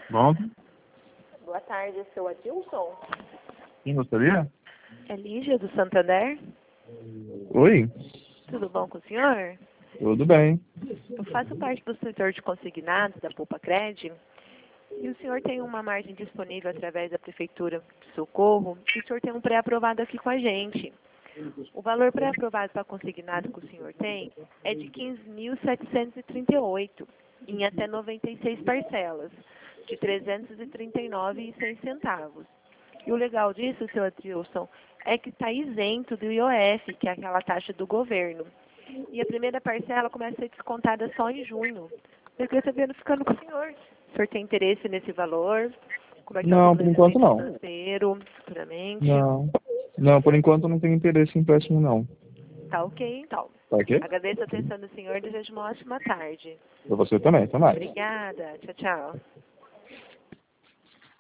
Bom, Boa tarde, seu Adilson. quem gostaria? É Lígia, do Santander. Oi, Tudo bom com o senhor? tudo bem. Eu faço parte do setor de consignados da Poupa Cred e o senhor tem uma margem disponível através da Prefeitura de Socorro e o senhor tem um pré-aprovado aqui com a gente. O valor pré-aprovado para consignado que o senhor tem é de 15.738 em até 96 parcelas, de R$ 339,06. E o legal disso, seu Adilson, é que está isento do IOF, que é aquela taxa do governo. E a primeira parcela começa a ser descontada só em junho. Eu queria saber, ficando com o senhor. O senhor tem interesse nesse valor? Como é que é o Não, seu por enquanto planejamento não. financeiro, futuramente? Não. Não, por enquanto não tenho interesse em empréstimo, não. Tá ok, então. Tá ok? Agradeço a atenção do senhor e desejo uma ótima tarde. Pra você também, até mais. Obrigada. Tchau, tchau.